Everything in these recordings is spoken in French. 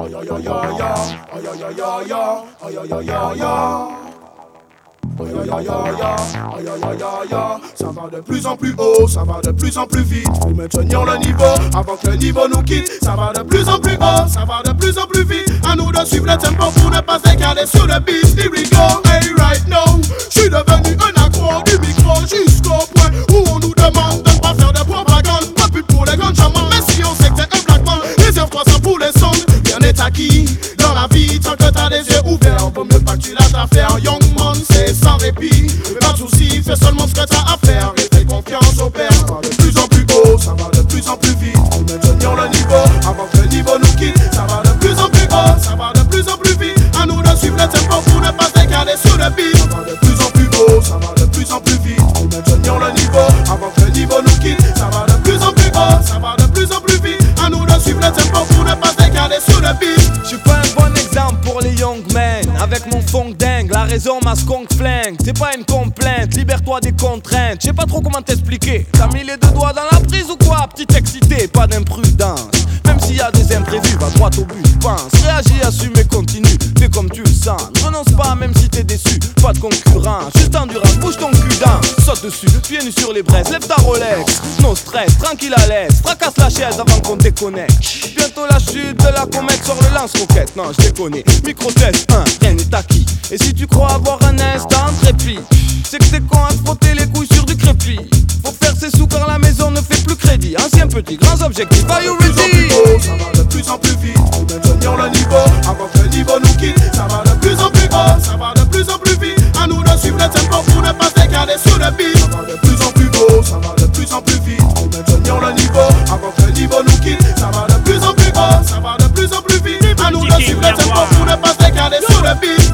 Ça va de plus en plus haut, ça va de plus en plus vite. Faut maintenir le niveau avant que le niveau nous quitte. Ça va de plus en plus haut, ça va de plus en plus vite. À nous de suivre le tempo pour ne pas s'égaler sur le beat. Here we go, hey right now. J'suis devenu un accro du micro jusqu'au point où on nous demande de ne pas faire de propagande. Pas plus pour les grandes chamans, mais si on sait que t'es un black man, réserve-toi ça pour les songs. Rien n'est acquis dans la vie tant que t'as des yeux ouverts. Vaut mieux pas que tu lâches l'affaire, young man, c'est sans répit. Pas de soucis, fais seulement ce que t'as à faire et fais confiance au père. Ça va de plus en plus haut, ça va de plus en plus vite. Faut maintenir le niveau avant que le niveau nous quitte. Ça va de plus en plus haut, ça va de plus en plus vite. À nous de suivre le tempo pour ne pas s'égaler sur le beat. Ça va de plus en plus haut, ça va de plus en plus vite. Faut maintenir le niveau avant que le niveau nous quitte. Ça va de plus en plus haut, ça va de plus en plus vite. À nous de suivre le tempo pour ne pas s'égaler sur le beat. J'suis pas un bon exemple pour les young men. Avec mon funk dingue, la raison ma skunk flingue. C'est pas une complainte, libère-toi des contraintes. J'sais pas trop comment t'expliquer. T'as mis les deux doigts dans la prise ou quoi? Petit excité, pas d'imprudence. Même s'il y a des imprévus, va droit au but, pense. Réagis, assume et continue, fais comme tu le sens. Ne renonce pas même si t'es déçu, pas de concurrence. Juste endurance, bouge ton cul dans. Saute dessus, pieds nus sur les braises, lève ta Rolex. No stress, tranquille à l'aise, fracasse la chaise avant qu'on déconnecte. Bientôt la chute de la comète sur le lance-roquette. Non, je déconne, micro-test 1, rien n'est acquis. Et si tu crois avoir un instant de répit, c'est que t'es con à te frotter les couilles sur du crépi. Faut faire ses sous car la maison ne fait plus crédit. Ancien petit, grands objectifs, are you ready? Ça va de plus en plus vite. Faut maintenir le niveau avant que le niveau nous quitte. Ça va de plus en plus haut, ça va de plus en plus vite. À nous de suivre le tempo pour ne pas s'égaler sur le beat. Ça va de plus en plus haut, ça va de plus en plus vite. Faut maintenir le niveau avant que le niveau nous quitte. Ça va de plus en plus haut, ça va de plus en plus vite. À nous de suivre le tempo pour ne pas s'égaler sur le beat.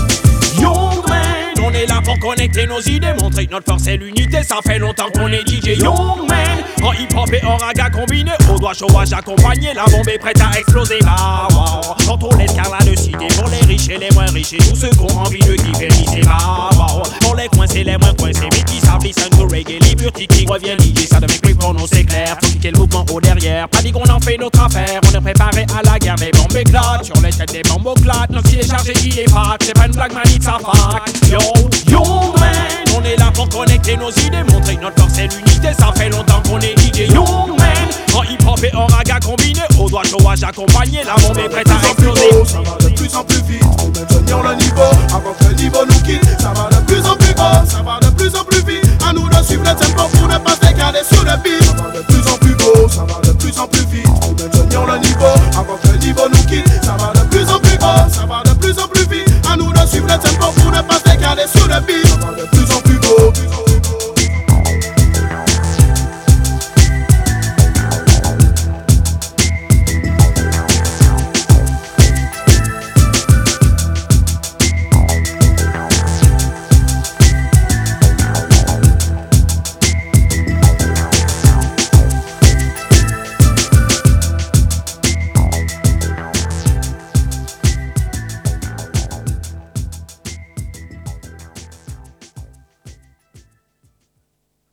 Young man, on est là pour connecter nos idées, montrer que notre force et l'unité. Ça fait longtemps qu'on est DJ Young man. En hip-hop et en raga combiné, au doigt chauffage accompagné, la bombe est prête à exploser. Bah, wow. Contrôle l'escarlate de cité pour les riches et les moins riches et tous ceux qui ont envie de différer. Bah, wow. Pour les coincés, les moins coincés, mais qui savent listen to reggae, liberty qui revient lié. Ça devient quick pour nous, c'est clair. Faut quitter le mouvement au derrière. Pas dit qu'on en fait notre affaire. On est préparé à la guerre, les bombes éclatent. Sur les têtes des bombes éclatent. Notre style est chargé, il est fat. C'est pas une blague, man, it's a fact. Yo, young man, on est là pour connecter nos idées, montrer que notre force et l'unité. Ça fait longtemps qu'on est DJ Young man. En hip-hop et en raga combiné, au doigt chauffage accompagné, la bombe est prête à exploser. Ça va de plus en plus vite. Faut maintenir le niveau avant que le niveau nous quitte. Ça va de plus en plus haut, ça va de plus en plus vite. À nous de suivre le tempo pour ne pas